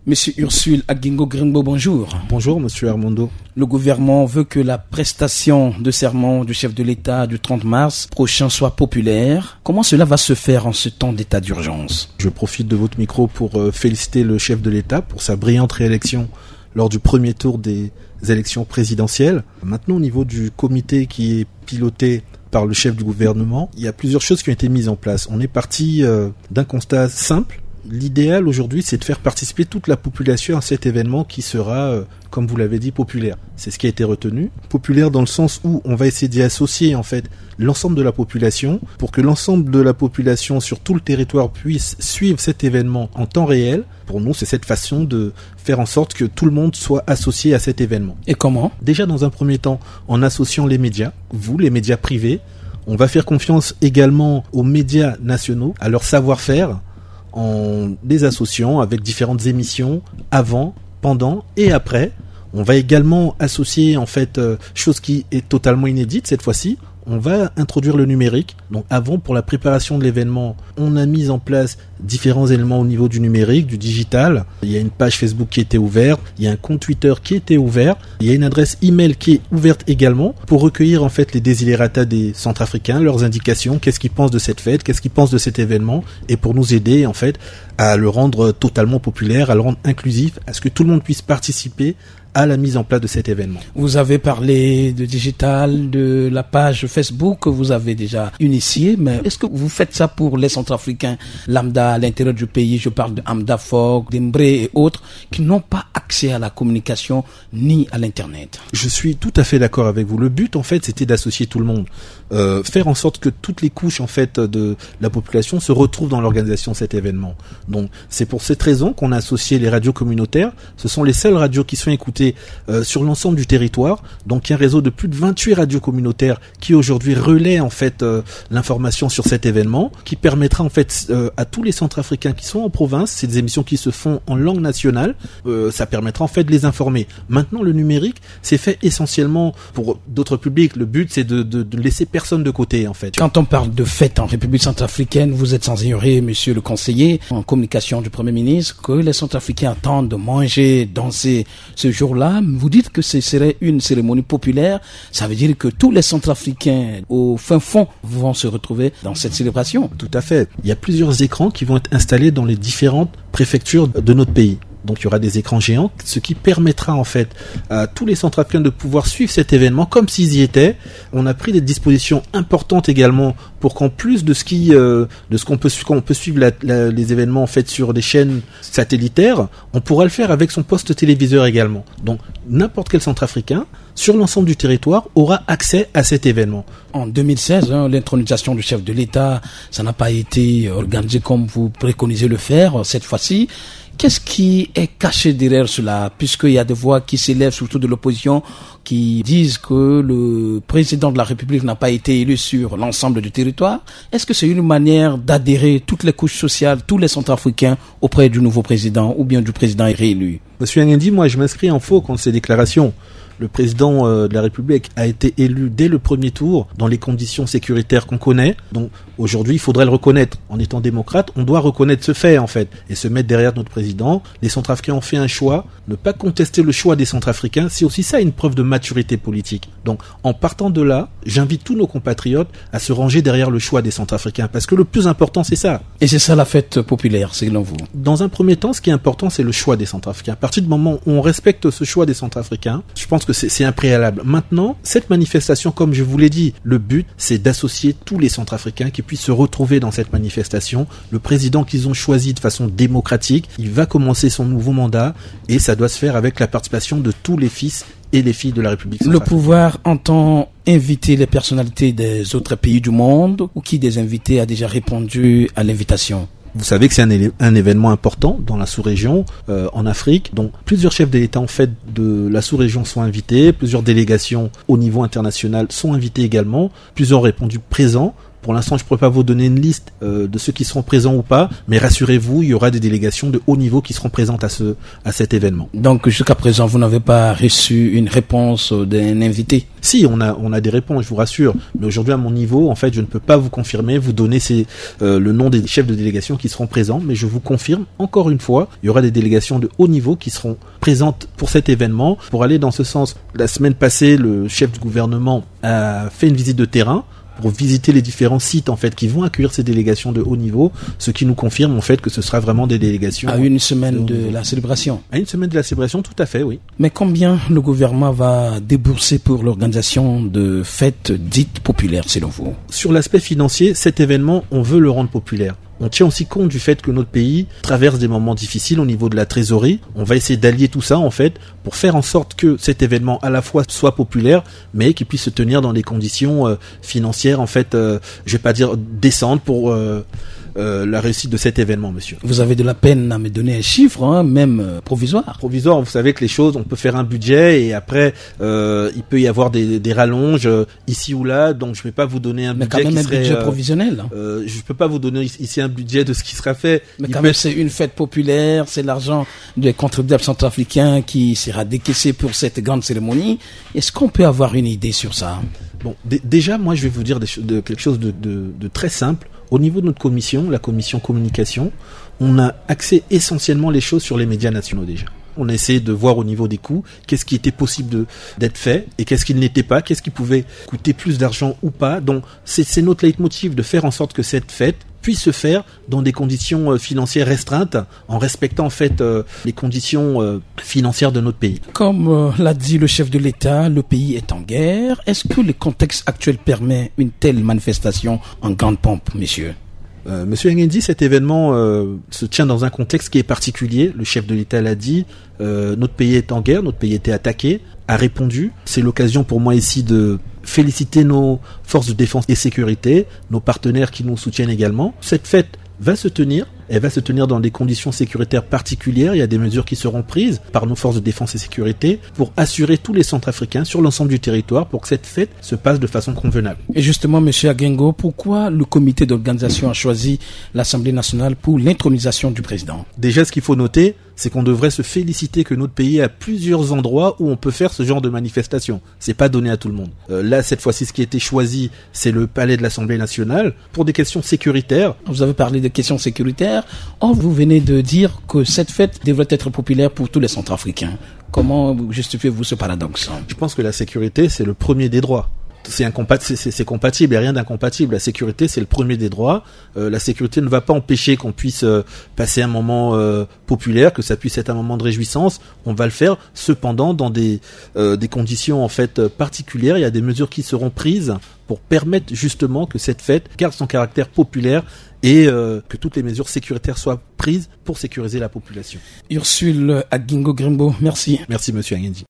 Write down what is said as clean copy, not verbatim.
Monsieur Ursule Agingo Grimbo, bonjour. Bonjour, monsieur Armando. Le gouvernement veut que la prestation de serment du chef de l'État du 30 mars prochain soit populaire. Comment cela va se faire en ce temps d'état d'urgence? Je profite de votre micro pour féliciter le chef de l'État pour sa brillante réélection lors du premier tour des élections présidentielles. Maintenant, au niveau du comité qui est piloté par le chef du gouvernement, il y a plusieurs choses qui ont été mises en place. On est parti d'un constat simple. L'idéal aujourd'hui, c'est de faire participer toute la population à cet événement qui sera, comme vous l'avez dit, populaire. C'est ce qui a été retenu. Populaire dans le sens où on va essayer d'y associer en fait l'ensemble de la population pour que l'ensemble de la population sur tout le territoire puisse suivre cet événement en temps réel. Pour nous, c'est cette façon de faire en sorte que tout le monde soit associé à cet événement. Et comment? Déjà, dans un premier temps, en associant les médias, vous, les médias privés. On va faire confiance également aux médias nationaux, à leur savoir-faire, en les associant avec différentes émissions avant, pendant et après. On va également associer en fait chose qui est totalement inédite cette fois-ci. On va introduire le numérique. Donc avant, pour la préparation de l'événement, on a mis en place différents éléments au niveau du numérique, du digital. Il y a une page Facebook qui était ouverte, il y a un compte Twitter qui était ouvert, il y a une adresse email qui est ouverte également pour recueillir en fait les desiderata des Centrafricains, leurs indications, qu'est-ce qu'ils pensent de cette fête, qu'est-ce qu'ils pensent de cet événement, et pour nous aider en fait à le rendre totalement populaire, à le rendre inclusif, à ce que tout le monde puisse participer à la mise en place de cet événement. Vous avez parlé de digital, de la page Facebook que vous avez déjà initiée, mais est-ce que vous faites ça pour les Centrafricains lambda à l'intérieur du pays? Je parle de Amda Fogg, d'Embré et autres qui n'ont pas accès à la communication ni à l'internet. Je suis tout à fait d'accord avec vous. Le but en fait, c'était d'associer tout le monde, faire en sorte que toutes les couches en fait de la population se retrouvent dans l'organisation de cet événement. Donc c'est pour cette raison qu'on a associé les radios communautaires. Ce sont les seules radios qui sont écoutées sur l'ensemble du territoire. Donc il y a un réseau de plus de 28 radios communautaires qui aujourd'hui relaient en fait l'information sur cet événement, qui permettra en fait à tous les Centrafricains qui sont en province, c'est des émissions qui se font en langue nationale, ça permettra en fait de les informer. Maintenant le numérique, c'est fait essentiellement pour d'autres publics. Le but c'est de laisser personne de côté en fait. Quand on parle de fête en République centrafricaine, vous êtes sans ignorer, monsieur le conseiller en communication du Premier ministre, que les Centrafricains attendent de manger, danser ce jour-là. Vous dites que ce serait une cérémonie populaire. Ça veut dire que tous les Centrafricains au fin fond vont se retrouver dans cette célébration. Tout à fait. Il y a plusieurs écrans qui vont être installés dans les différentes préfectures de notre pays. Donc il y aura des écrans géants, ce qui permettra en fait à tous les Centrafricains de pouvoir suivre cet événement comme s'ils y étaient. On a pris des dispositions importantes également pour qu'en plus de ce qu'on peut suivre les événements en fait sur des chaînes satellitaires, on pourra le faire avec son poste téléviseur également. Donc n'importe quel Centrafricain sur l'ensemble du territoire aura accès à cet événement. En 2016, l'intronisation du chef de l'État, ça n'a pas été organisé comme vous préconisez le faire cette fois-ci. Qu'est-ce qui est caché derrière cela, puisqu'il y a des voix qui s'élèvent, surtout de l'opposition, qui disent que le président de la République n'a pas été élu sur l'ensemble du territoire? Est-ce que c'est une manière d'adhérer toutes les couches sociales, tous les Centrafricains auprès du nouveau président ou bien du président réélu? Monsieur Nguendi, moi je m'inscris en faux contre ces déclarations. Le président de la République a été élu dès le premier tour dans les conditions sécuritaires qu'on connaît. Donc aujourd'hui, il faudrait le reconnaître. En étant démocrate, on doit reconnaître ce fait en fait et se mettre derrière notre président. Les Centrafricains ont fait un choix. Ne pas contester le choix des Centrafricains, c'est aussi ça une preuve de maturité politique. Donc en partant de là, j'invite tous nos compatriotes à se ranger derrière le choix des Centrafricains parce que le plus important c'est ça. Et c'est ça la fête populaire, selon vous? Dans un premier temps, ce qui est important, c'est le choix des Centrafricains. À partir du moment où on respecte ce choix des Centrafricains, je pense que c'est un préalable. Maintenant, cette manifestation, comme je vous l'ai dit, le but, c'est d'associer tous les Centrafricains qui puissent se retrouver dans cette manifestation. Le président qu'ils ont choisi de façon démocratique, il va commencer son nouveau mandat et ça doit se faire avec la participation de tous les fils et les filles de la République centrafricaine. Le pouvoir entend inviter les personnalités des autres pays du monde ou qui des invités a déjà répondu à l'invitation? Vous savez que c'est un événement important dans la sous-région, en Afrique. Donc plusieurs chefs d'État en fait de la sous-région sont invités, plusieurs délégations au niveau international sont invitées également. Plusieurs ont répondu présents. Pour l'instant, je ne pourrais pas vous donner une liste de ceux qui seront présents ou pas, mais rassurez-vous, il y aura des délégations de haut niveau qui seront présentes à cet événement. Donc jusqu'à présent, vous n'avez pas reçu une réponse d'un invité? Si, on a des réponses, je vous rassure. Mais aujourd'hui, à mon niveau, en fait, je ne peux pas vous confirmer, vous donner le nom des chefs de délégation qui seront présents, mais je vous confirme, encore une fois, il y aura des délégations de haut niveau qui seront présentes pour cet événement. Pour aller dans ce sens, la semaine passée, le chef du gouvernement a fait une visite de terrain pour visiter les différents sites en fait qui vont accueillir ces délégations de haut niveau, ce qui nous confirme en fait que ce sera vraiment des délégations à une semaine de la célébration. À une semaine de la célébration, tout à fait, oui. Mais combien le gouvernement va débourser pour l'organisation de fêtes dites populaires selon vous? Sur l'aspect financier, cet événement, on veut le rendre populaire. On tient aussi compte du fait que notre pays traverse des moments difficiles au niveau de la trésorerie. On va essayer d'allier tout ça en fait pour faire en sorte que cet événement à la fois soit populaire, mais qu'il puisse se tenir dans des conditions financières en fait, je vais pas dire décentes pour la réussite de cet événement, monsieur. Vous avez de la peine à me donner un chiffre, hein, même provisoire. Provisoire, vous savez que les choses, on peut faire un budget et après, il peut y avoir des rallonges ici ou là, donc je vais pas vous donner un budget qui serait... Mais quand même un budget provisionnel. Je peux pas vous donner ici un budget de ce qui sera fait. Mais quand même, c'est une fête populaire, c'est l'argent des contribuables centrafricains qui sera décaissé pour cette grande cérémonie. Est-ce qu'on peut avoir une idée sur ça? Bon, déjà, moi, je vais vous dire quelque chose de très simple. Au niveau de notre commission, la commission communication, on a axé essentiellement les choses sur les médias nationaux déjà. On a essayé de voir au niveau des coûts, qu'est-ce qui était possible d'être fait et qu'est-ce qui ne l'était pas, qu'est-ce qui pouvait coûter plus d'argent ou pas. Donc, c'est notre leitmotiv de faire en sorte que cette fête puisse se faire dans des conditions financières restreintes, en respectant en fait les conditions financières de notre pays. Comme l'a dit le chef de l'État, le pays est en guerre. Est-ce que le contexte actuel permet une telle manifestation en grande pompe, messieurs? Monsieur Ngendi, cet événement se tient dans un contexte qui est particulier. Le chef de l'État l'a dit, notre pays est en guerre, notre pays était attaqué, a répondu. C'est l'occasion pour moi ici de féliciter nos forces de défense et sécurité, nos partenaires qui nous soutiennent également. Cette fête va se tenir. Elle va se tenir dans des conditions sécuritaires particulières. Il y a des mesures qui seront prises par nos forces de défense et sécurité pour assurer tous les Centrafricains sur l'ensemble du territoire pour que cette fête se passe de façon convenable. Et justement, monsieur Agengo, pourquoi le comité d'organisation a choisi l'Assemblée nationale pour l'intronisation du président? Déjà, ce qu'il faut noter, c'est qu'on devrait se féliciter que notre pays a plusieurs endroits où on peut faire ce genre de manifestation. C'est pas donné à tout le monde. Là, cette fois-ci, ce qui a été choisi, c'est le palais de l'Assemblée nationale pour des questions sécuritaires. Vous avez parlé de questions sécuritaires. Or, vous venez de dire que cette fête devrait être populaire pour tous les Centrafricains. Comment justifiez-vous ce paradoxe? Je pense que la sécurité, c'est le premier des droits. C'est compatible, il n'y a rien d'incompatible. La sécurité, c'est le premier des droits. La sécurité ne va pas empêcher qu'on puisse passer un moment populaire, que ça puisse être un moment de réjouissance. On va le faire, cependant, dans des conditions en fait particulières. Il y a des mesures qui seront prises pour permettre justement que cette fête garde son caractère populaire et que toutes les mesures sécuritaires soient prises pour sécuriser la population. Ursule Agingo Grimbo, merci. Merci, monsieur Ngendi.